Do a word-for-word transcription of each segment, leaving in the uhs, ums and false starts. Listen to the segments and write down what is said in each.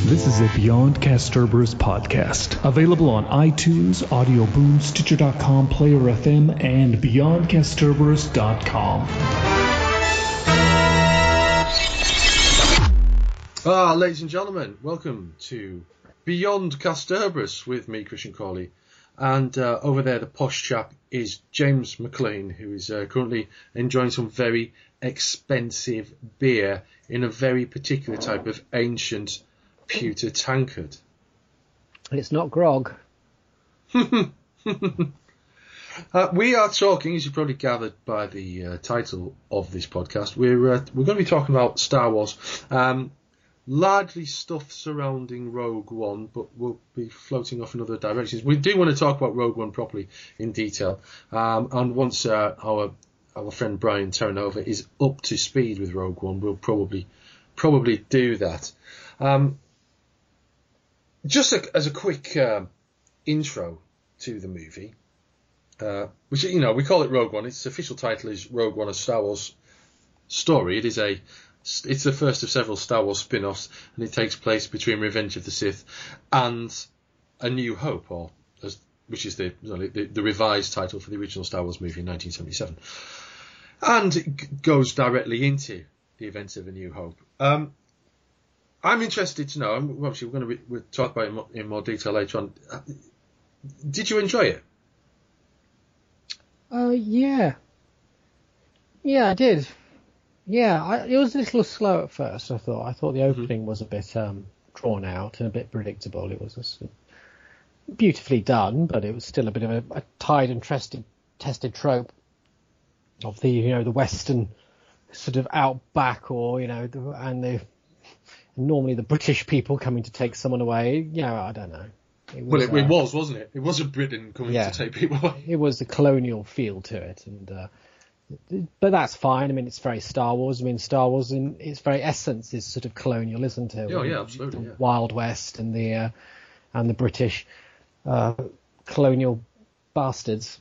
This is a Beyond Castorberus podcast, available on iTunes, Audio Boom, Stitcher dot com, Player F M, and beyond castorberus dot com. Ah, ladies and gentlemen, welcome to Beyond Castorberus with me, Christian Cawley. And uh, over there, the posh chap is James McLean, who is uh, currently enjoying some very expensive beer in a very particular type of ancient pewter tankard. It's not grog. uh, we are talking, as you probably gathered by the uh, title of this podcast, we're uh, we're going to be talking about Star Wars. Um, largely stuff surrounding Rogue One, but we'll be floating off in other directions. We do want to talk about Rogue One properly in detail, um, and once uh, our our friend Brian Terranova is up to speed with Rogue One, we'll probably probably do that. Um, just a, as a quick uh, intro to the movie, uh, which, you know, we call it Rogue One. Its official title is Rogue One: A Star Wars Story. It is a It's the first of several Star Wars spin-offs, and it takes place between Revenge of the Sith and A New Hope, or as, which is the, the the revised title for the original Star Wears movie in nineteen seventy-seven, and it g- goes directly into the events of A New Hope. Um, I'm interested to know. Obviously, we're going to re- we'll talk about it in more, in more detail later on. Did you enjoy it? Uh, yeah, yeah, I did. Yeah, I, it was a little slow at first, I thought. I thought the opening mm-hmm. was a bit um, drawn out and a bit predictable. It was just beautifully done, but it was still a bit of a, a tried and tested, tested trope of the, you know, the Western sort of outback, or, you know, the, and the normally the British people coming to take someone away. You know, I don't know. It was, well, it, uh, it was, wasn't it? It was a Britain coming yeah, to take people away. It was a colonial feel to it, and... Uh, But that's fine. I mean, it's very Star Wars. I mean, Star Wars in its very essence is sort of colonial, isn't it? Oh, yeah, absolutely. The yeah. Wild West and the uh, and the British uh, colonial bastards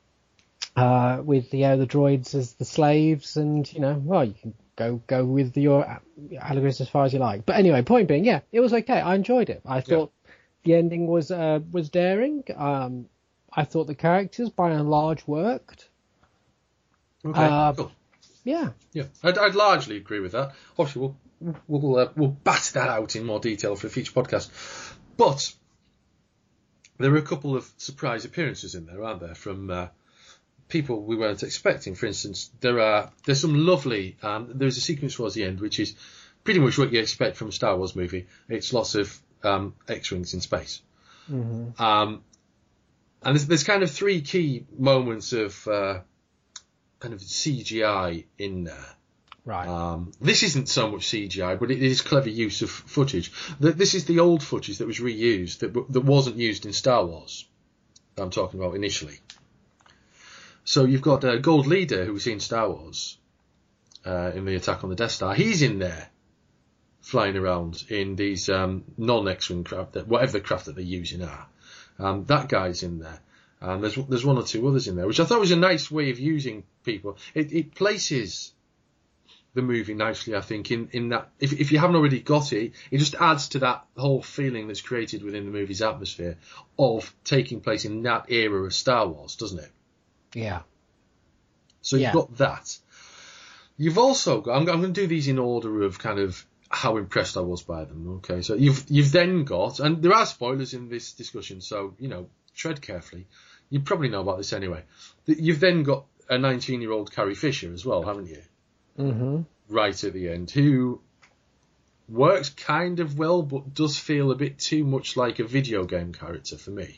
uh, with the uh, the droids as the slaves, and you know, well, you can go go with your allegories as far as you like. But anyway, point being, yeah, it was okay. I enjoyed it. I thought yeah. the ending was uh, was daring. Um, I thought the characters, by and large, worked. Okay, uh, cool. Yeah, yeah, I'd, I'd largely agree with that. Obviously, we'll we'll uh, we'll bat that out in more detail for a future podcast. But there are a couple of surprise appearances in there, aren't there, from uh, people we weren't expecting. For instance, there are there's some lovely. Um, there's a sequence towards the end which is pretty much what you expect from a Star Wars movie. It's lots of um, X-wings in space, mm-hmm. um, and there's, there's kind of three key moments of. Uh, kind of C G I in there. Right. Um, this isn't so much C G I, but it is clever use of footage. This is the old footage that was reused, that that wasn't used in Star Wars, that I'm talking about initially. So you've got uh, Gold Leader, who was in Star Wars, uh, in the attack on the Death Star. He's in there, flying around in these um, non-X-wing craft, that, whatever the craft that they're using are. Um, that guy's in there. And there's there's one or two others in there, which I thought was a nice way of using people. It it places the movie nicely, I think, in, in that if if you haven't already got it, it just adds to that whole feeling that's created within the movie's atmosphere of taking place in that era of Star Wars, doesn't it? Yeah. So you've yeah. got that. You've also got. I'm, I'm going to do these in order of kind of how impressed I was by them. Okay, so you've you've then got, and there are spoilers in this discussion, so you know, tread carefully. You probably know about this anyway. You've then got a nineteen-year-old Carrie Fisher as well, haven't you? Mm-hmm. Right at the end, who works kind of well, but does feel a bit too much like a video game character for me.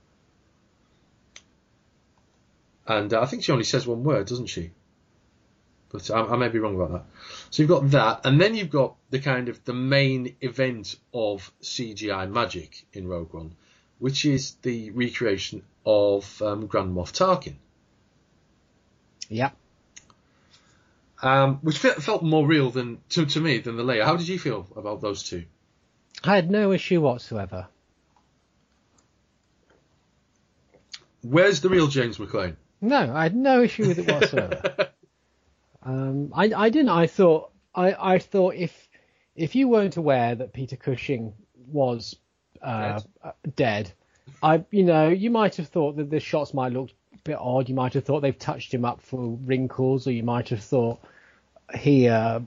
And uh, I think she only says one word, doesn't she? But I, I may be wrong about that. So you've got that, and then you've got the kind of the main event of C G I magic in Rogue One, which is the recreation of um, Grand Moff Tarkin. Yeah. Um, which felt more real than to, to me than the Leia. How did you feel about those two? I had no issue whatsoever. Where's the real James McLean? No, I had no issue with it whatsoever. um, I, I didn't. I thought I, I thought if if you weren't aware that Peter Cushing was uh, dead. dead. I, you know, you might have thought that the shots might look a bit odd. You might have thought they've touched him up for wrinkles, or you might have thought he, uh,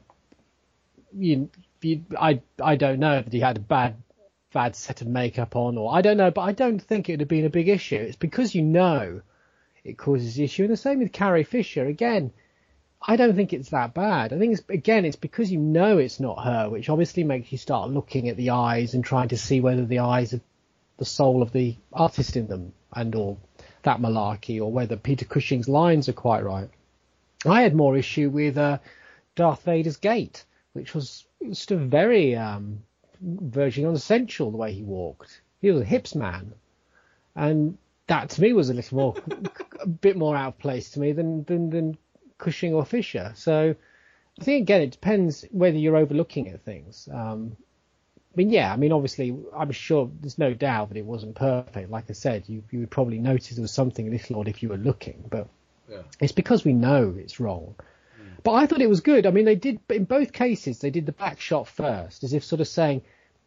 you, you, I, I don't know that he had a bad, bad set of makeup on, or I don't know, but I don't think it would have been a big issue. It's because you know it causes issue, and the same with Carrie Fisher. Again, I don't think it's that bad. I think it's, again, it's because you know it's not her, which obviously makes you start looking at the eyes and trying to see whether the eyes are the soul of the artist in them, and or that malarkey, or whether Peter Cushing's lines are quite right. I had more issue with uh, Darth Vader's gait, which was just a very um, verging on essential the way he walked. He was a hips man, and that to me was a little more, a bit more out of place to me than than, than Cushing or Fisher. So I think again it depends whether you're overlooking at things. Um, I mean, yeah, I mean, obviously, I'm sure there's no doubt that it wasn't perfect. Like I said, you, you would probably notice there was something a little odd if you were looking, but yeah. It's because we know it's wrong. Mm. But I thought it was good. I mean, they did, in both cases, they did the back shot first, as if sort of saying,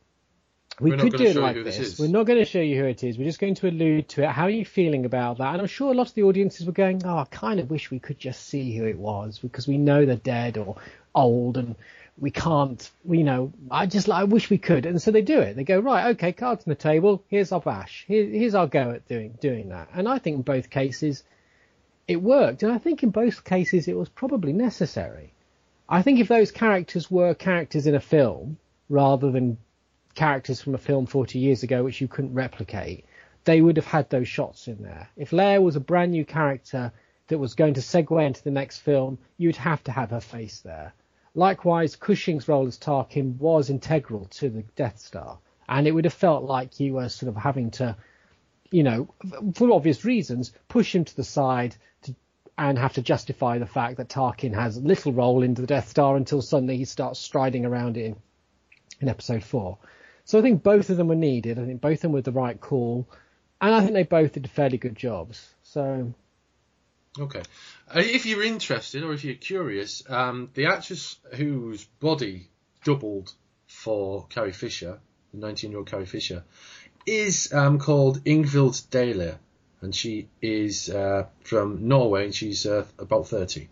we We're could do it like this. this We're not going to show you who it is. We're just going to allude to it. How are you feeling about that? And I'm sure a lot of the audiences were going, oh, I kind of wish we could just see who it was, because we know they're dead or old, and we can't, you know, I just, I wish we could. And so they do it. They go, right, okay, cards on the table. Here's our bash. Here, here's our go at doing, doing that. And I think in both cases it worked. And I think in both cases it was probably necessary. I think if those characters were characters in a film rather than characters from a film forty years ago, which you couldn't replicate, they would have had those shots in there. If Leia was a brand new character that was going to segue into the next film, you'd have to have her face there. Likewise, Cushing's role as Tarkin was integral to the Death Star, and it would have felt like you were sort of having to, you know, for obvious reasons, push him to the side to, and have to justify the fact that Tarkin has little role into the Death Star until suddenly he starts striding around it in, in Episode four. So I think both of them were needed. I think both of them were the right call, and I think they both did fairly good jobs. So. Okay. Uh, if you're interested, or if you're curious, um, the actress whose body doubled for Carrie Fisher, the nineteen-year-old Carrie Fisher, is um, called Ingvild Dale, and she is uh, from Norway, and she's uh, about thirty.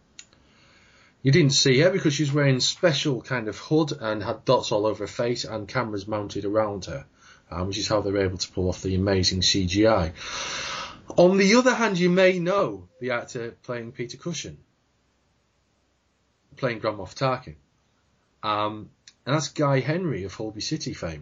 You didn't see her because she was wearing special kind of hood and had dots all over her face and cameras mounted around her, um, which is how they were able to pull off the amazing C G I. On the other hand, you may know the actor playing Peter Cushing, playing Grand Moff Tarkin. Um, and that's Guy Henry of Holby City fame.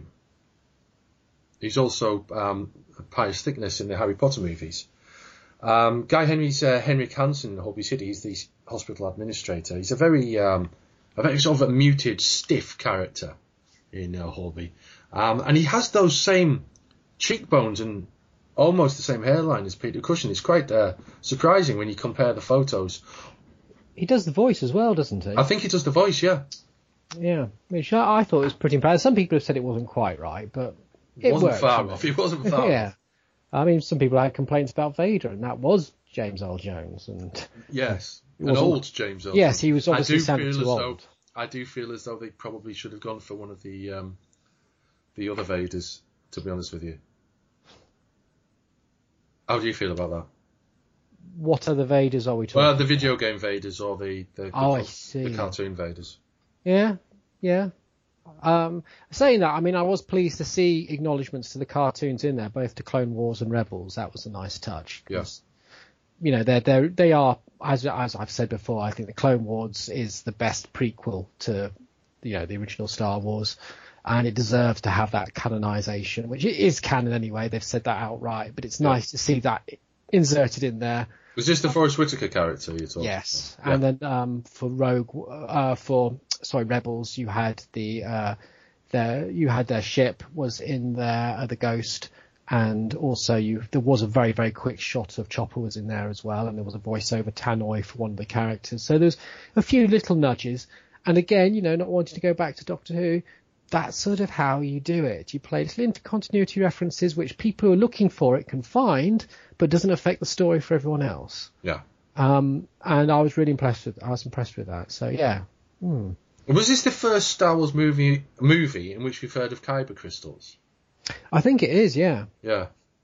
He's also um, Pius Thickness in the Harry Potter movies. Um, Guy Henry's uh, Henrik Hansen in Holby City. He's the hospital administrator. He's a very, um, a very sort of a muted, stiff character in uh, Holby. Um, and he has those same cheekbones and almost the same hairline as Peter Cushing. It's quite uh, surprising when you compare the photos. He does the voice as well, doesn't he? I think he does the voice, yeah. Yeah, which I, I thought was pretty impressive. Some people have said it wasn't quite right, but it, it wasn't worked, far off. It wasn't far yeah. off. I mean, some people had complaints about Vader, and that was James Earl Jones. And yes, an old James Earl Jones. Yes, he was obviously sounded too old. Though, I do feel as though they probably should have gone for one of the um, the other Vaders, to be honest with you. How do you feel about that? What other Vaders are we talking about? Well, the video game Vaders or the, the, oh, the, I see. the cartoon Vaders. Yeah, yeah. Um, saying that, I mean, I was pleased to see acknowledgements to the cartoons in there, both to Clone Wars and Rebels. That was a nice touch. Yes. You know, they're, they're, they are, as, as I've said before, I think the Clone Wars is the best prequel to, you know, the original Star Wars. And it deserves to have that canonization, which it is canon anyway. They've said that outright, but it's nice yeah. to see that inserted in there. Was this the Forrest Whitaker character you talked Yes. about? Yeah. And then um, for Rogue, uh, for sorry, Rebels, you had the uh, their you had their ship was in there, uh, the Ghost, and also you there was a very very quick shot of Chopper was in there as well, and there was a voiceover Tannoy for one of the characters. So there's a few little nudges, and again, you know, not wanting to go back to Doctor Who. That's sort of how you do it. You play little intercontinuity references, which people who are looking for it can find, but doesn't affect the story for everyone else. Yeah. Um, and I was really impressed with. I was impressed with that. So yeah. Hmm. Was this the first Star Wars movie movie in which we've heard of kyber crystals? I think it is, yeah. Yeah.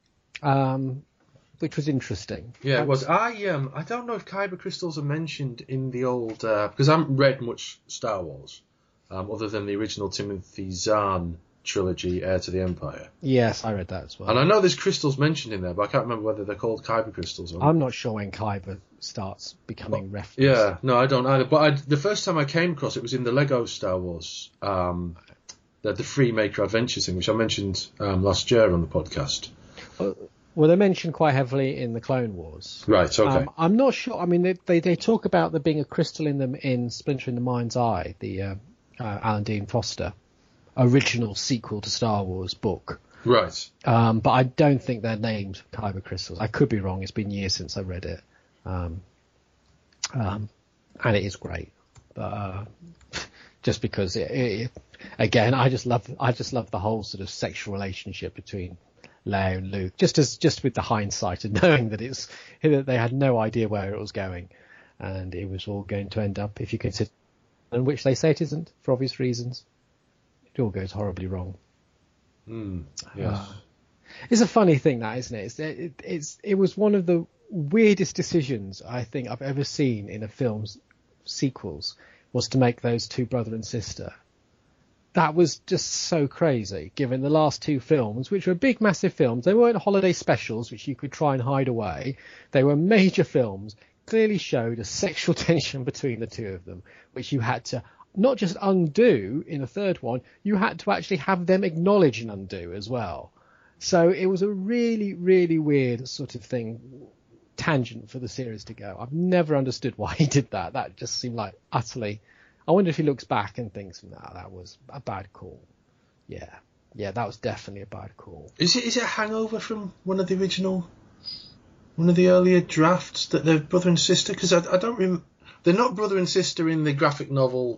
Um, which was interesting. Yeah, it was. I um, I don't know if kyber crystals are mentioned in the old uh, because I haven't read much Star Wars, um, other than the original Timothy Zahn trilogy, Heir to the Empire. Yes, I read that as well. And I know there's crystals mentioned in there, but I can't remember whether they're called kyber crystals or not. I'm not sure when kyber starts becoming well, referenced. Yeah, no, I don't either. But I, the first time I came across it was in the Lego Star Wars, um, the, the Freemaker Adventures thing, which I mentioned um, last year on the podcast. Well, well, they're mentioned quite heavily in the Clone Wars. Right, okay. Um, I'm not sure. I mean, they, they they talk about there being a crystal in them in Splinter in the Mind's Eye, the uh, uh, Alan Dean Foster original sequel to Star Wars book. Right. Um, but I don't think they're named kyber crystals. I could be wrong. It's been years since I read it. Um, um, and it is great. But uh, just because, it, it, again, I just love I just love the whole sort of sexual relationship between Leia and Luke. Just as just with the hindsight of knowing that it's that they had no idea where it was going, and it was all going to end up, if you consider, and which they say it isn't for obvious reasons. It all goes horribly wrong. Mm, yes. Uh, it's a funny thing, that, isn't it? It's, it? It's it was one of the weirdest decisions I think I've ever seen in a film's sequels, was to make those two brother and sister. That was just so crazy, given the last two films, which were big, massive films. They weren't holiday specials, which you could try and hide away. They were major films, clearly showed a sexual tension between the two of them, which you had to not just undo in the third one, you had to actually have them acknowledge and undo as well. So it was a really, really weird sort of thing, tangent for the series to go. I've never understood why he did that. That just seemed like utterly... I wonder if he looks back and thinks, no, that was a bad call. Yeah. Yeah, that was definitely a bad call. Is it is it a hangover from one of the original, one of the earlier drafts that they're brother and sister? Because I, I don't remember... They're not brother and sister in the graphic novel...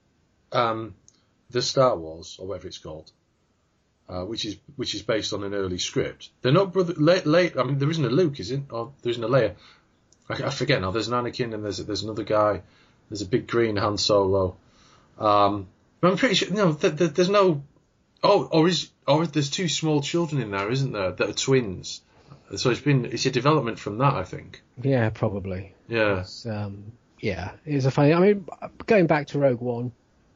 Um, the Star Wars, or whatever it's called, uh, which is which is based on an early script. They're not brother. Late, late. I mean, there isn't a Luke, is it? Or there isn't a Leia. I, I forget now. There's an Anakin, and there's there's another guy. There's a big green Han Solo. Um, but I'm pretty sure. No, th- th- there's no. Oh, or is or there's two small children in there, isn't there? That are twins. So it's been it's a development from that, I think. Yeah, probably. Yeah. It's, um, yeah, it's a funny. I mean, going back to Rogue One.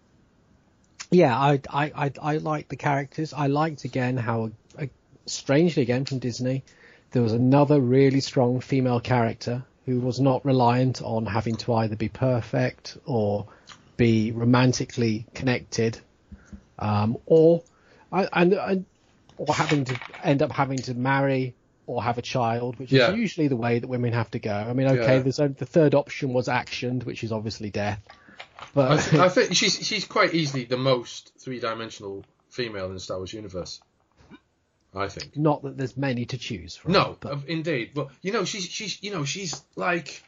Yeah, I, I, I, I liked the characters. I liked, again, how, uh, strangely again from Disney, there was another really strong female character who was not reliant on having to either be perfect or be romantically connected, um, or, and, and, or having to end up having to marry or have a child, which yeah. is usually the way that women have to go. I mean, okay, yeah. there's the third option was actioned, which is obviously death. But I, th- I think she's she's quite easily the most three-dimensional female in the Star Wars universe. I think. Not that there's many to choose from. No, but... indeed. But you know, she's she's you know she's like,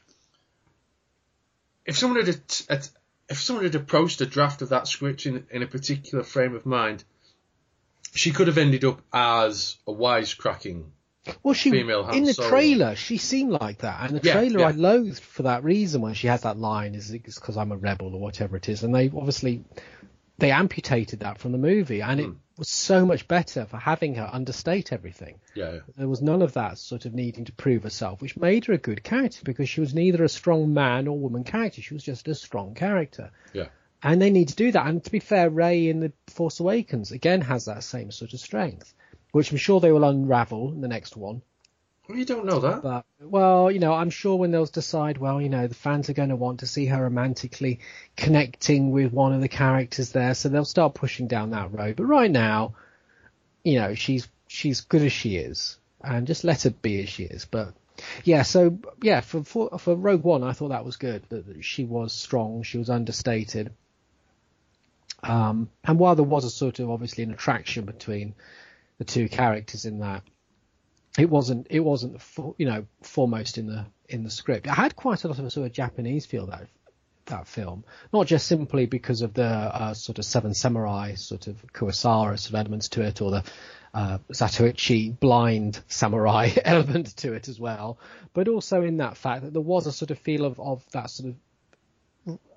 if someone had a, a, if someone had approached a draft of that script in in a particular frame of mind, she could have ended up as a wisecracking. Well, she female Han in the Solo. trailer she seemed like that, and the yeah, trailer yeah. I loathed for that reason when she has that line is it's because I'm a rebel or whatever it is, and they obviously they amputated that from the movie, and mm. it was so much better for having her understate everything. Yeah, yeah, there was none of that sort of needing to prove herself, which made her a good character because she was neither a strong man or woman character; she was just a strong character. Yeah, and they need to do that. And to be fair, Rey in the Force Awakens again has that same sort of strength, which I'm sure they will unravel in the next one. Well, you don't know that. But, well, you know, I'm sure when they'll decide, well, you know, the fans are going to want to see her romantically connecting with one of the characters there, so they'll start pushing down that road. But right now, you know, she's she's good as she is, and just let her be as she is. But yeah, so yeah, for for, for Rogue One, I thought that was good. That she was strong, she was understated. Um, and while there was a sort of obviously an attraction between the two characters in that, it wasn't it wasn't the, you know foremost in the in the script. It had quite a lot of a sort of Japanese feel, that that film, not just simply because of the uh, sort of Seven Samurai sort of Kurosawa sort of elements to it, or the uh, Zatoichi blind samurai element to it as well, but also in that fact that there was a sort of feel of, of that sort of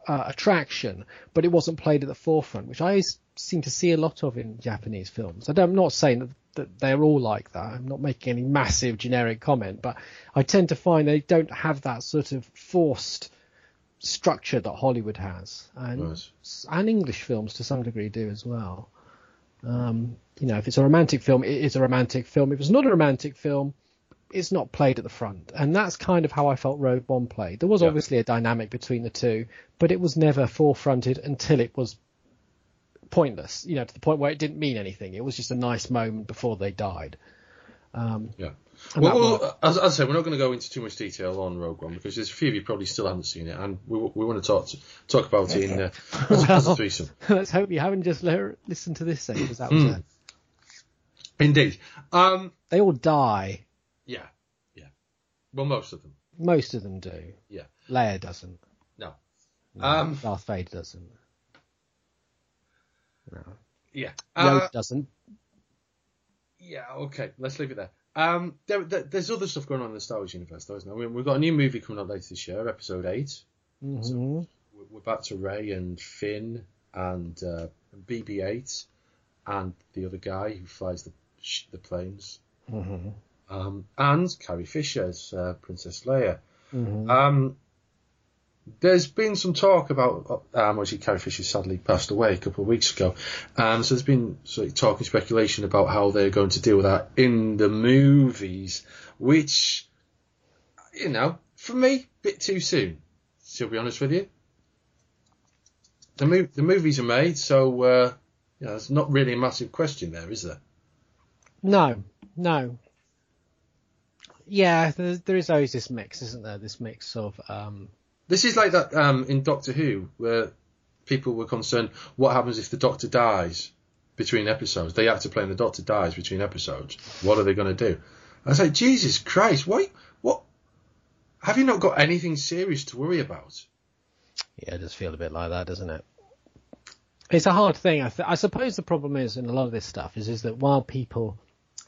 uh, attraction, but it wasn't played at the forefront, which I seem to see a lot of in Japanese films. I don't, I'm not saying that, that they're all like that. I'm not making any massive generic comment, but I tend to find they don't have that sort of forced structure that Hollywood has, and Right. and English films to some degree do as well. Um, you know, if it's a romantic film, it is a romantic film. If it's not a romantic film, it's not played at the front. And that's kind of how I felt Rogue One played. There was Yeah. obviously a dynamic between the two, but it was never forefronted until it was pointless, you know, to the point where it didn't mean anything. It was just a nice moment before they died. Um, Yeah. and Well, that well worked. as, as I say, we're not going to go into too much detail on Rogue One because there's a few of you probably still haven't seen it, and we we want to talk talk about it in uh, as, a- as a threesome. Let's hope you haven't just le- listened to this thing, because that was Mm. it. Indeed. Um. They all die. Yeah. Yeah. Well, most of them. Most of them do. Yeah. Leia doesn't. No. No, Um. Darth Vader doesn't. No. Yeah. Yoda Uh, doesn't. yeah. Okay. Let's leave it there. Um. There, there, there's other stuff going on in the Star Wars universe, though, isn't there? We, we've got a new movie coming out later this year, Episode Eight. Mm-hmm. We're we're back to Rey and Finn and uh, B B eight and the other guy who flies the sh- the planes. Mm-hmm. Um, and Carrie Fisher as uh, Princess Leia. Mm-hmm. Um, there's been some talk about, um, actually Carrie Fisher sadly passed away a couple of weeks ago, um, so there's been sort of talk and speculation about how they're going to deal with that in the movies, which, you know, for me, a bit too soon, to be honest with you. The, mo- the movies are made, so uh, you know, there's not really a massive question there, is there? No, no. Yeah, there, there is always this mix, isn't there? This mix of... Um... This is like that um, in Doctor Who, where people were concerned, what happens if the Doctor dies between episodes? The actor playing the Doctor dies between episodes. What are they going to do? I was like, Jesus Christ, why, what? Have you not got anything serious to worry about? Yeah, it does feel a bit like that, doesn't it? It's a hard thing. I, th- I suppose the problem is in a lot of this stuff is, is that while people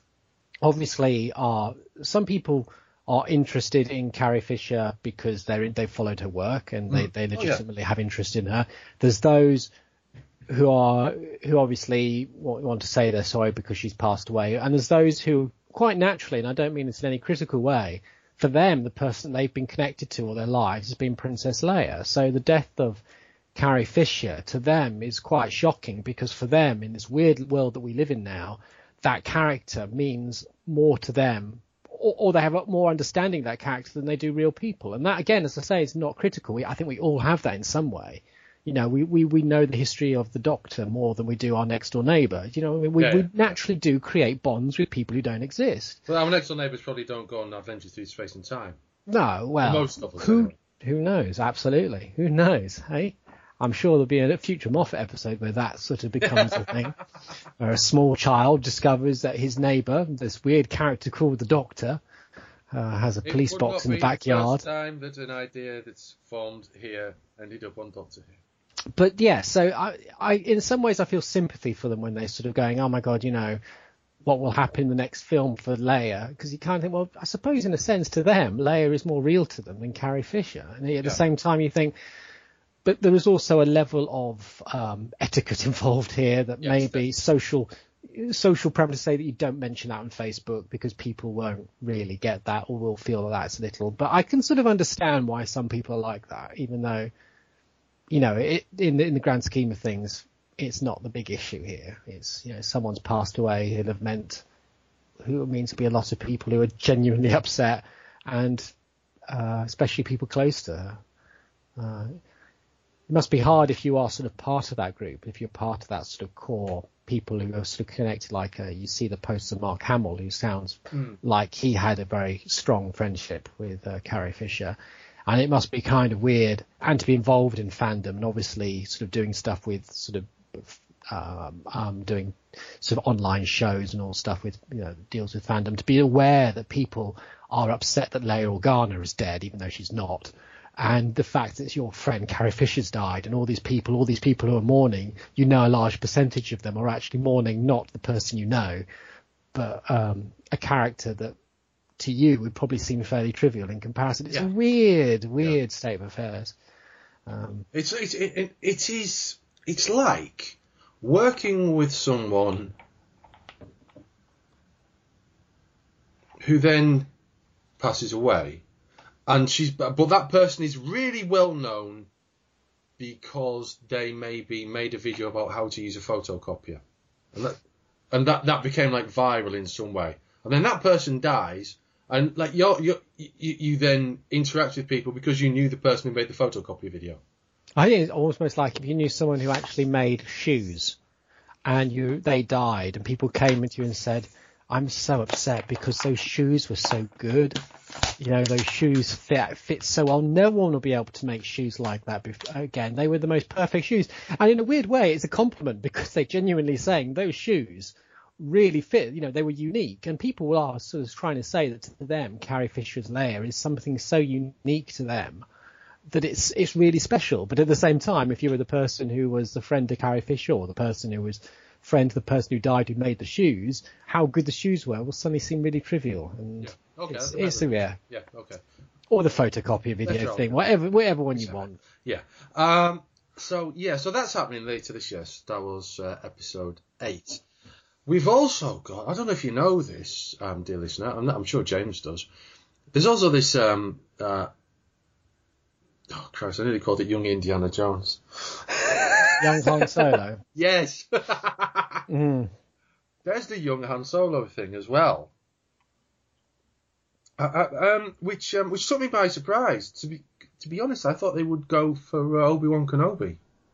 obviously are... Some people are interested in Carrie Fisher because they're they followed her work and they, Mm. they Oh, yeah. legitimately have interest in her. There's those who are who obviously want, want to say they're sorry because she's passed away, and there's those who quite naturally, and I don't mean this in any critical way, for them the person they've been connected to all their lives has been Princess Leia. So the death of Carrie Fisher to them is quite shocking, because for them, in this weird world that we live in now, that character means more to them, or, or they have a more understanding of that character than they do real people. And that, again, as I say, is not critical. We, I think we all have that in some way. You know, we, we, we know the history of the Doctor more than we do our next door neighbour. You know, I mean, we, Yeah, we yeah. naturally do create bonds with people who don't exist. Well, our next door neighbours probably don't go on adventures through space and time. No, well, most of us, who anyway. who knows? Absolutely, who knows? Hey, I'm sure there'll be a future Moffat episode where that sort of becomes a thing, where a small child discovers that his neighbour, this weird character called the Doctor, uh, has a police It would box not in the be backyard. The first time that an idea that's formed here ended up on Doctor Who. But yeah, so I, I, in some ways, I feel sympathy for them when they're sort of going, oh my God, you know, what will happen in the next film for Leia? Because you kind of think, well, I suppose in a sense to them, Leia is more real to them than Carrie Fisher. And at the Yeah. same time, you think, but there is also a level of um, etiquette involved here that Yes, maybe definitely. social social preference say that you don't mention that on Facebook because people won't really get that or will feel that that's a little. But I can sort of understand why some people are like that, even though, you know, it, in the, in the grand scheme of things, it's not the big issue here. It's, you know, someone's passed away who'll have meant, who it means to be a lot of people who are genuinely upset, and uh, especially people close to her. Uh, it must be hard if you are sort of part of that group, if you're part of that sort of core people who are sort of connected, like uh, you see the posts of Mark Hamill, who sounds Mm. like he had a very strong friendship with uh, Carrie Fisher. And it must be kind of weird, and to be involved in fandom and obviously sort of doing stuff with sort of um, um, doing sort of online shows and all stuff with, you know, deals with fandom, to be aware that people are upset that Leia Organa is dead, even though she's not. And the fact that your friend Carrie Fisher's died, and all these people, all these people who are mourning, you know, a large percentage of them are actually mourning not the person you know, but um, a character that to you would probably seem fairly trivial in comparison. It's Yeah. a weird, weird state of affairs. Um, it's, it's it, it, it is it's like working with someone who then passes away, and she's but that person is really well known because they maybe made a video about how to use a photocopier, and that and that, that became like viral in some way, and then that person dies, and like you're, you're, you you then interact with people because you knew the person who made the photocopier video. I think it's almost like if you knew someone who actually made shoes, and you they died, and people came into you and said, I'm so upset because those shoes were so good. You know, those shoes fit fit so well. No one will be able to make shoes like that before, again. They were the most perfect shoes. And in a weird way, it's a compliment because they're genuinely saying those shoes really fit. You know, they were unique. And people are sort of trying to say that to them, Carrie Fisher's layer is something so unique to them that it's it's really special. But at the same time, if you were the person who was the friend to Carrie Fisher or the person who was friend to the person who died who made the shoes, how good the shoes were will suddenly seem really trivial. And yeah. Okay, it's, it's a, yeah. Yeah, okay. Or the photocopier video thing, whatever whatever one you want. Yeah. Um, so, yeah, so that's happening later this year, Star Wars uh, Episode eight. We've also got, I don't know if you know this, um, dear listener, I'm, not, I'm sure James does. There's also this, um, uh, oh Christ, I nearly called it Young Indiana Jones. Young Han Solo. Yes. mm. There's the Young Han Solo thing as well. Uh, uh, um, which um, which took me by surprise. To be to be honest, I thought they would go for uh, Obi-Wan Kenobi.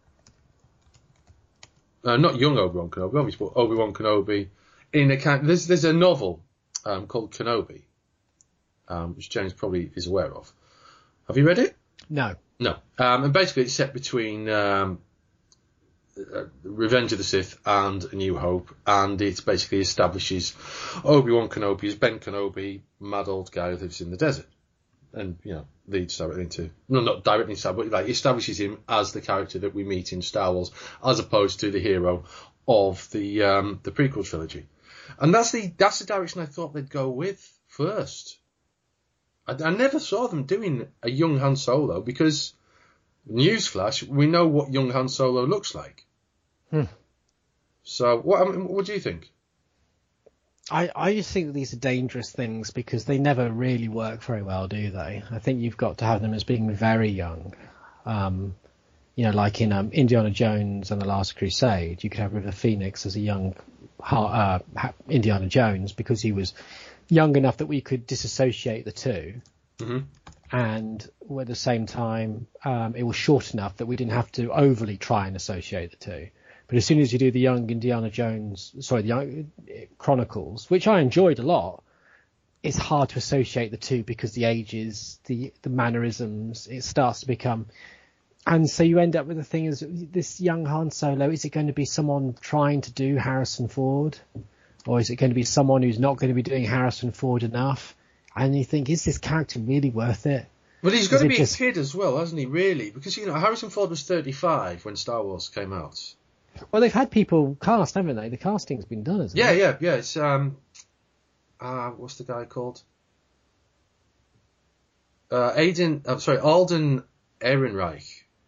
Uh, not young Obi-Wan Kenobi, obviously, but Obi-Wan Kenobi in a kind. There's there's a novel um, called Kenobi, um, which James probably is aware of. Have you read it? No. No. Um, and basically, it's set between um, uh, Revenge of the Sith and A New Hope, and it basically establishes Obi-Wan Kenobi as Ben Kenobi, mad old guy who lives in the desert, and you know leads directly into no, not directly into, but like establishes him as the character that we meet in Star Wars, as opposed to the hero of the um, the prequel trilogy, and that's the that's the direction I thought they'd go with first. I, I never saw them doing a young Han Solo because, newsflash, we know what young Han Solo looks like. Hmm. So, what I mean, what do you think? I, I just think that these are dangerous things because they never really work very well, do they? I think you've got to have them as being very young. Um, you know, like in um, Indiana Jones and the Last Crusade, you could have River Phoenix as a young uh, Indiana Jones because he was young enough that we could disassociate the two. Mm-hmm. And at the same time, um, it was short enough that we didn't have to overly try and associate the two. But as soon as you do the young Indiana Jones, sorry, the young Chronicles, which I enjoyed a lot, it's hard to associate the two because the ages, the, the mannerisms, it starts to become... And so you end up with the thing is, this young Han Solo, is it going to be someone trying to do Harrison Ford? Or is it going to be someone who's not going to be doing Harrison Ford enough? And you think, is this character really worth it? Well, he's got is to be just... a kid as well, hasn't he, really? Because, you know, Harrison Ford was thirty-five when Star Wars came out. Well, they've had people cast, haven't they? The casting's been done, hasn't yeah, it? Yeah, yeah, yeah. It's, um, uh, what's the guy called? Uh, Aiden, I'm sorry, Alden Ehrenreich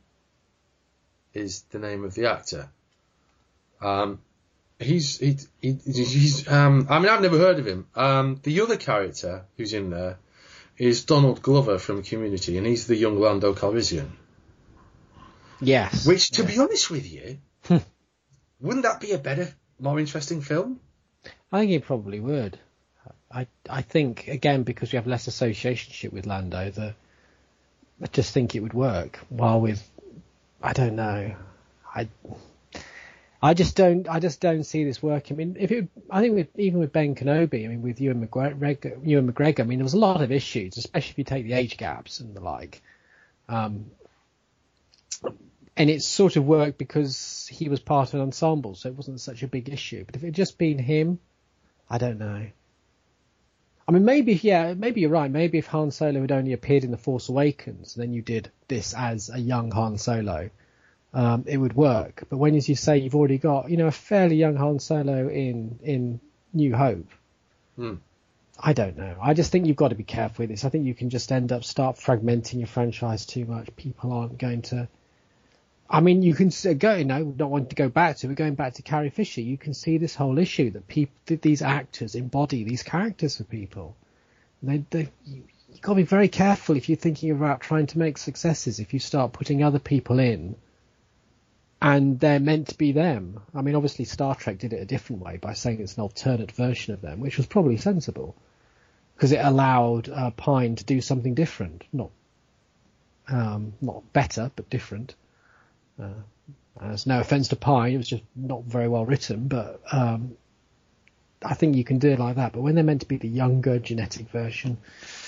is the name of the actor. Um, he's, he, he, he's, um, I mean, I've never heard of him. Um, the other character who's in there is Donald Glover from Community, and he's the young Lando Calrissian. Yes. Which, to yes. be honest with you, wouldn't that be a better, more interesting film? I think it probably would. I I think, again, because we have less associationship with Lando, that I just think it would work. While with, I don't know, I I just don't I just don't see this working. I mean, if it, I think with, even with Ben Kenobi, I mean, with Ewan McGregor, Ewan McGregor, I mean, there was a lot of issues, especially if you take the age gaps and the like. Um, and it sort of worked because he was part of an ensemble, so it wasn't such a big issue. But if it had just been him, I don't know. I mean, maybe, yeah, maybe you're right. Maybe if Han Solo had only appeared in The Force Awakens, then you did this as a young Han Solo, um, it would work. But when, as you say, you've already got, you know, a fairly young Han Solo in, in New Hope, hmm. I don't know. I just think you've got to be careful with this. I think you can just end up start fragmenting your franchise too much. People aren't going to. I mean, you can go, you know, not wanting to go back to, but going back to Carrie Fisher, you can see this whole issue that people, that these actors embody these characters for people. They, they, you, you've got to be very careful if you're thinking about trying to make successes. If you start putting other people in, and they're meant to be them. I mean, obviously Star Trek did it a different way by saying it's an alternate version of them, which was probably sensible because it allowed uh, Pine to do something different, not um, not better, but different. Uh, there's no offence to Pine, it was just not very well written, but um, I think you can do it like that. But when they're meant to be the younger genetic version,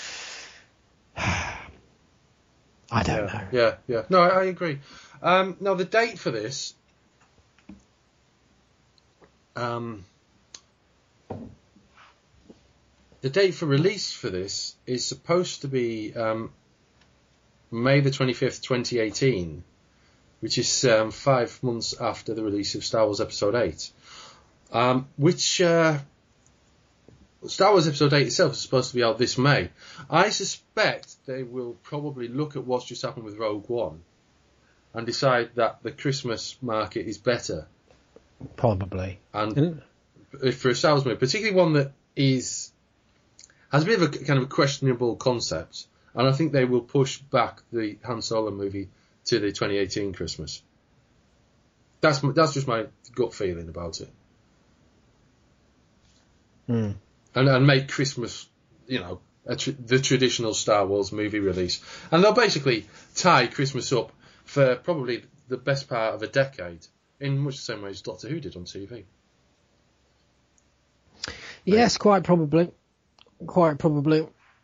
I don't yeah, know. Yeah, yeah. No, I, I agree. Um, now, the date for this, um, the date for release for this is supposed to be um, May the twenty-fifth, twenty eighteen, which is um, five months after the release of Star Wars Episode eight, um, which uh, Star Wars Episode eight itself is supposed to be out this May. I suspect they will probably look at what's just happened with Rogue One and decide that the Christmas market is better. Probably. And for a Star Wars movie, particularly one that is has a bit of a kind of a questionable concept, and I think they will push back the Han Solo movie to the twenty eighteen Christmas. That's that's just my gut feeling about it. Mm. And and make Christmas, you know, a tr- the traditional Star Wars movie release, and they'll basically tie Christmas up for probably the best part of a decade, in much the same way as Doctor Who did on T V. Yes, quite probably. Quite probably.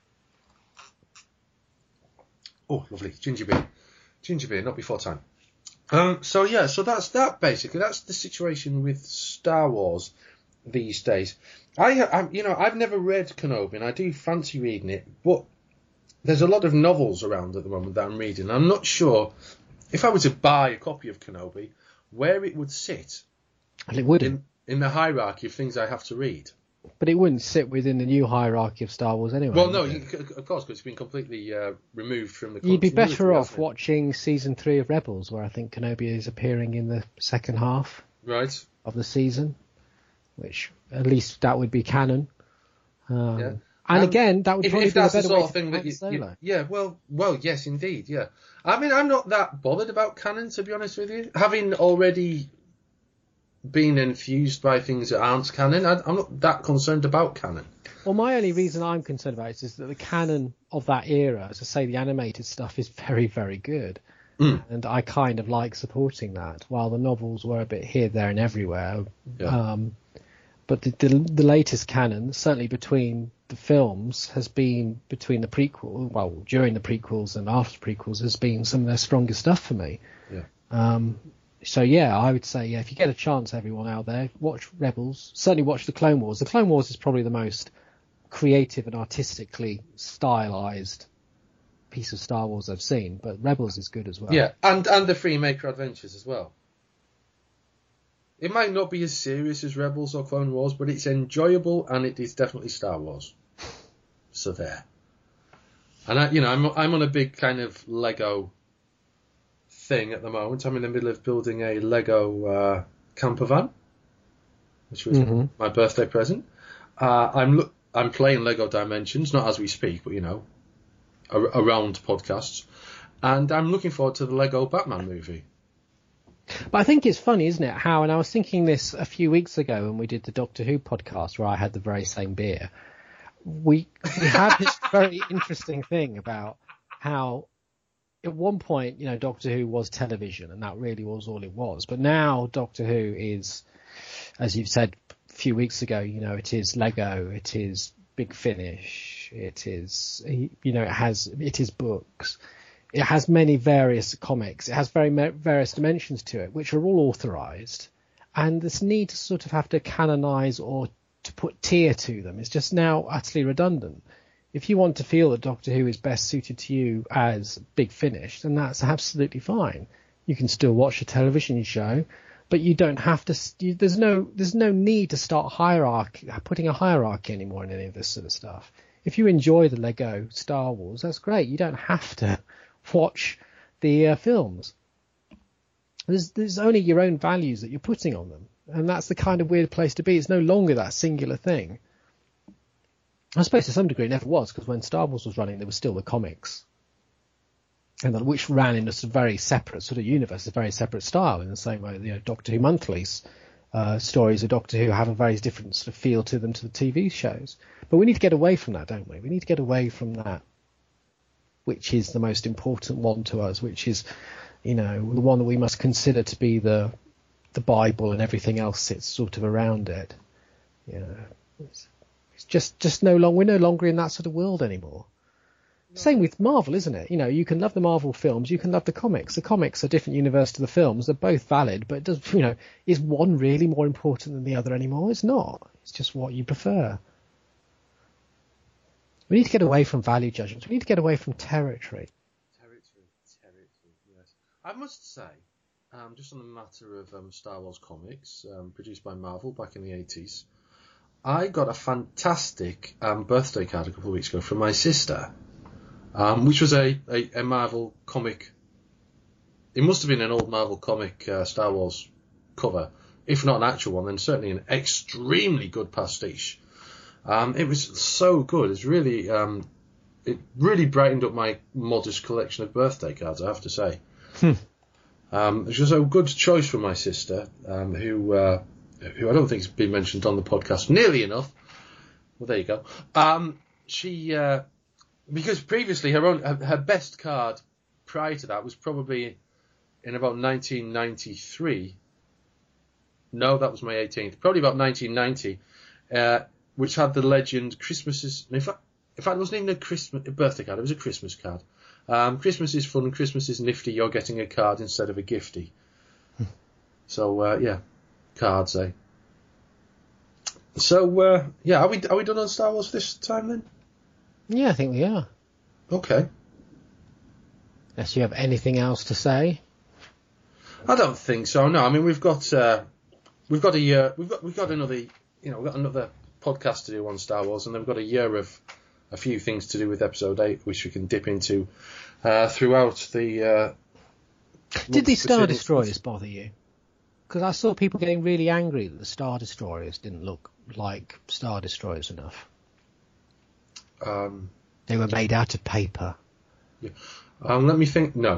Oh, lovely. Ginger beer. Ginger beer, not before time. Um, so, yeah, so that's that, basically. That's the situation with Star Wars these days. I, I you know, I've never read Kenobi, and I do fancy reading it, but there's a lot of novels around at the moment that I'm reading. I'm not sure if I were to buy a copy of Kenobi, where it would sit And it wouldn't. in, in the hierarchy of things I have to read. But it wouldn't sit within the new hierarchy of Star Wars anyway. Well, no, would you, it? of course, because it's been completely uh, removed from the You'd be continuity, better off hasn't it? watching season three of Rebels, where I think Kenobi is appearing in the second half Right. of the season, which at least that would be canon. Um, Yeah. And Um, again, that would If, probably if be a that's the better sort way of to thing that Han you, Solo. you, yeah, well, well, yes, indeed, yeah. I mean, I'm not that bothered about canon, to be honest with you. Having already been infused by things that aren't canon, I, I'm not that concerned about canon. Well, my only reason I'm concerned about it is that the canon of that era, as I say, the animated stuff is very, very good. Mm. And I kind of like supporting that, while the novels were a bit here, there and everywhere. Yeah. Um, but the, the, the latest canon, certainly between the films, has been between the prequel, well, during the prequels and after prequels, has been some of their strongest stuff for me. Yeah. Um, so, yeah, I would say, yeah, if you get a chance, everyone out there, watch Rebels. Certainly watch The Clone Wars. The Clone Wars is probably the most creative and artistically stylized piece of Star Wars I've seen, but Rebels is good as well. Yeah, and, and the Freemaker Adventures as well. It might not be as serious as Rebels or Clone Wars, but it's enjoyable, and it is definitely Star Wars. So there. And I, you know, I'm I'm on a big kind of Lego thing at the moment. I'm in the middle of building a Lego uh, camper van, which was Mhm. my birthday present. Uh, I'm lo- I'm playing Lego Dimensions, not as we speak, but you know, ar- around podcasts, and I'm looking forward to the Lego Batman movie. But I think it's funny, isn't it, how, and I was thinking this a few weeks ago when we did the Doctor Who podcast where I had the very same beer, we, we had this very interesting thing about how at one point, you know, Doctor Who was television and that really was all it was. But now Doctor Who is, as you've said a few weeks ago, you know, it is Lego, it is Big Finish, it is, you know, it has, it is books. It has many various comics. It has very various dimensions to it, which are all authorized. And this need to sort of have to canonize or to put tier to them is just now utterly redundant. If you want to feel that Doctor Who is best suited to you as Big Finish, then that's absolutely fine. You can still watch a television show but you don't have to. You, there's no there's no need to start hierarchy, putting a hierarchy anymore in any of this sort of stuff. If you enjoy the Lego Star Wars, that's great. You don't have to watch the uh, films. There's there's only your own values that you're putting on them, and that's the kind of weird place to be. It's no longer that singular thing. I suppose to some degree it never was, because when Star Wars was running, there was still the comics, and that, which ran in a sort of very separate sort of universe, a very separate style, in the same way, you know, Doctor Who monthlies, uh, stories of Doctor Who have a very different sort of feel to them to the T V shows. But we need to get away from that, don't we? We need to get away from that, which is the most important one to us, which is, you know, the one that we must consider to be the the Bible, and everything else sits sort of around it. You know, it's, it's just just no longer we're no longer in that sort of world anymore. No. Same with Marvel, isn't it? You know, you can love the Marvel films, you can love the comics. The comics are a different universe to the films. They're both valid, but it does, you know, is one really more important than the other anymore? It's not. It's just what you prefer. We need to get away from value judgments. We need to get away from territory. Territory, territory, yes. I must say, um, just on the matter of um, Star Wars comics, um, produced by Marvel back in the eighties, I got a fantastic um, birthday card a couple of weeks ago from my sister, um, which was a, a, a Marvel comic. It must have been an old Marvel comic uh, Star Wars cover. If not an actual one, then certainly an extremely good pastiche. Um, it was so good. It's really, um, it really brightened up my modest collection of birthday cards, I have to say. Hmm. Um, it was just a good choice for my sister, um, who, uh, who I don't think has been mentioned on the podcast nearly enough. Well, there you go. Um, she, uh, because previously her own, her, her best card prior to that was probably in about nineteen ninety-three. No, that was my eighteenth. Probably about nineteen ninety. Uh, which had the legend Christmas is... In fact, in fact, it wasn't even a Christmas a birthday card. It was a Christmas card. Um, Christmas is fun. Christmas is nifty. You're getting a card instead of a gifty. So, uh, yeah. Cards, eh? So, uh, yeah. Are we, are we done on Star Wars this time, then? Yeah, I think we are. Okay. Unless you have anything else to say. I don't think so. No, I mean, we've got... Uh, we've got a year... We've got, we've got another... You know, we've got another... podcast to do on Star Wars, and then we've got a year of a few things to do with Episode eight, which we can dip into uh, throughout the. Uh, Did the Star Destroyers bother you? Because I saw people getting really angry that the Star Destroyers didn't look like Star Destroyers enough. Um, they were made out of paper. Yeah. Um, let me think. No.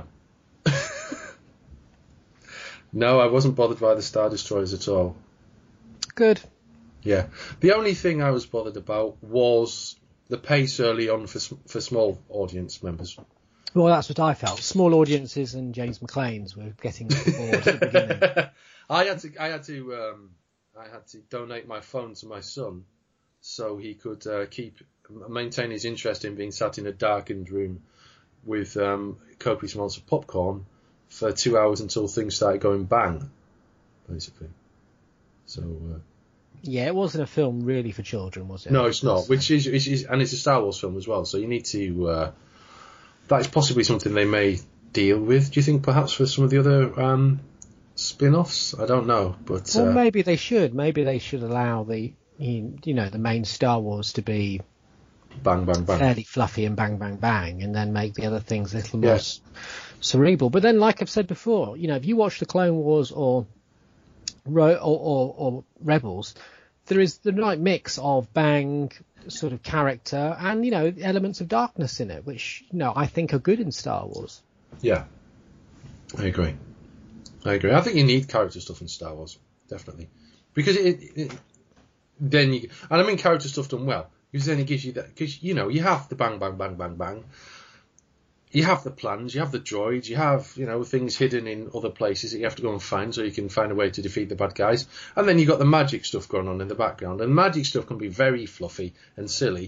No, I wasn't bothered by the Star Destroyers at all. Good. Yeah. The only thing I was bothered about was the pace early on for for small audience members. Well, that's what I felt. Small audiences and James McClane's were getting bored at the beginning. I had to, I had to, um, I had to donate my phone to my son so he could uh, keep maintain his interest in being sat in a darkened room with um, copious amounts of popcorn for two hours until things started going bang, basically. So. Uh, Yeah, it wasn't a film really for children, was it? No, it's not. Which is, is, is and it's a Star Wars film as well. So you need to. Uh, that is possibly something they may deal with. Do you think perhaps for some of the other um, spin-offs? I don't know, but well, uh, maybe they should. Maybe they should allow the you know the main Star Wars to be bang bang bang, fairly fluffy and bang bang bang, and then make the other things a little more yes. cerebral. But then, like I've said before, you know, if you watch the Clone Wars or or, or, or Rebels, there is the right mix of bang sort of character and, you know, elements of darkness in it, which, you know, I think are good in Star Wars. Yeah, I agree. I agree. I think you need character stuff in Star Wars, definitely, because it, it then you and I mean character stuff done well, because then it gives you that, because you know you have the bang bang bang bang bang. You have the plans, you have the droids, you have, you know, things hidden in other places that you have to go and find so you can find a way to defeat the bad guys. And then you've got the magic stuff going on in the background. And magic stuff can be very fluffy and silly.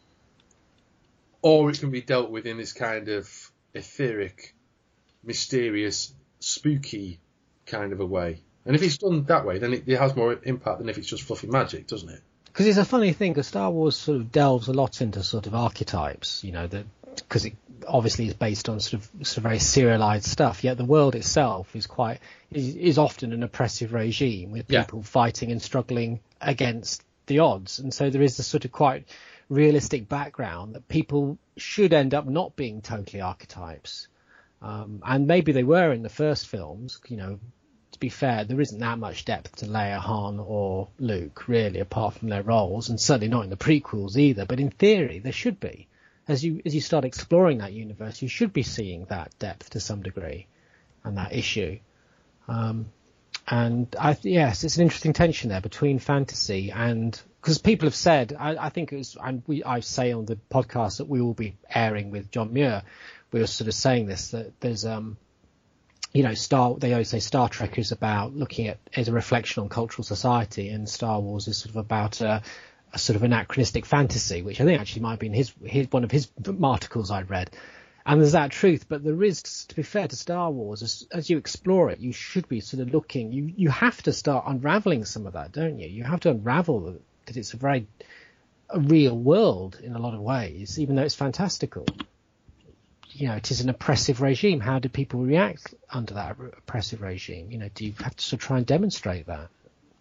Or it can be dealt with in this kind of etheric, mysterious, spooky kind of a way. And if it's done that way, then it, it has more impact than if it's just fluffy magic, doesn't it? Because it's a funny thing, because Star Wars sort of delves a lot into sort of archetypes, you know, that because it obviously is based on sort of, sort of very serialized stuff, yet the world itself is quite is, is often an oppressive regime with people yeah. fighting and struggling against the odds. And so there is a sort of quite realistic background that people should end up not being totally archetypes. Um, and maybe they were in the first films. You know, to be fair, there isn't that much depth to Leia, Han or Luke, really, apart from their roles, and certainly not in the prequels either. But in theory, there should be. As you as you start exploring that universe, you should be seeing that depth to some degree, and that issue. Um, and I th- yes, it's an interesting tension there between fantasy and, because people have said, I, I think it was, and we I say on the podcast that we will be airing with John Muir, we were sort of saying this, that there's um, you know, Star they always say Star Trek is about looking at as a reflection on cultural society, and Star Wars is sort of about uh, a sort of anachronistic fantasy, which I think actually might have been his, his one of his articles I'd read. And there's that truth, but there is, to be fair to Star Wars, as, as you explore it, you should be sort of looking, you, you have to start unraveling some of that, don't you? You have to unravel that it's a very a real world in a lot of ways, even though it's fantastical. You know, it is an oppressive regime. How do people react under that oppressive regime? You know, do you have to sort of try and demonstrate that?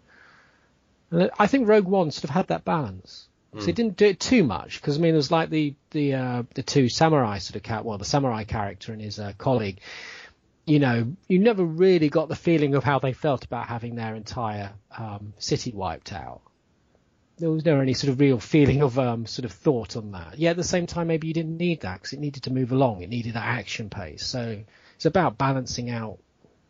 And I think Rogue One sort of had that balance. So mm. it didn't do it too much, because I mean, it was like the the uh, the two samurai sort of cat, well, the samurai character and his uh, colleague. You know, you never really got the feeling of how they felt about having their entire um, city wiped out. There was never any sort of real feeling of um, sort of thought on that. Yeah, at the same time, maybe you didn't need that because it needed to move along. It needed that action pace. So it's about balancing out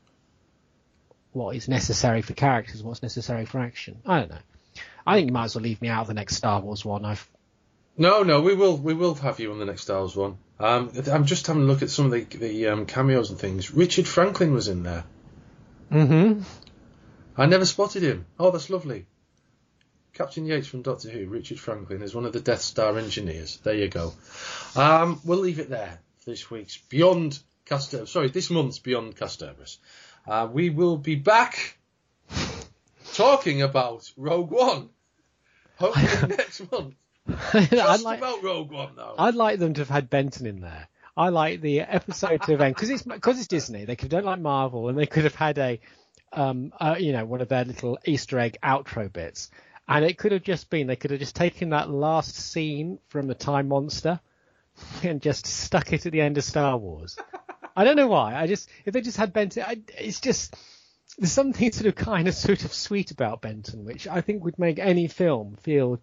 what is necessary for characters, what's necessary for action. I don't know. I think you might as well leave me out of the next Star Wars one. I've no, no, we will, we will have you on the next Star Wars one. Um, I'm just having a look at some of the the um, cameos and things. Richard Franklin was in there. Mm-hmm. I never spotted him. Oh, that's lovely. Captain Yates from Doctor Who, Richard Franklin, is one of the Death Star engineers. There you go. Um, we'll leave it there for this week's Beyond Castor. Sorry, this month's Beyond Castorabus. Uh, we will be back talking about Rogue One. Hopefully next month. Just I'd like, about Rogue One, though. I'd like them to have had Benton in there. I like the episode to event because it's because it's Disney. They could don't like Marvel, and they could have had a, um, uh, you know, one of their little Easter egg outro bits. And it could have just been, they could have just taken that last scene from the Time Monster and just stuck it at the end of Star Wars. I don't know why. I just, if they just had Benton, I, it's just, there's something sort of kind of sort of sweet about Benton, which I think would make any film feel,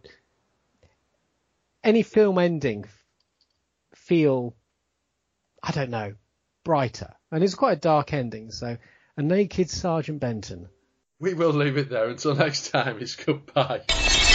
any film ending feel, I don't know, brighter. And it's quite a dark ending. So a naked Sergeant Benton. We will leave it there. Until next time, it's goodbye.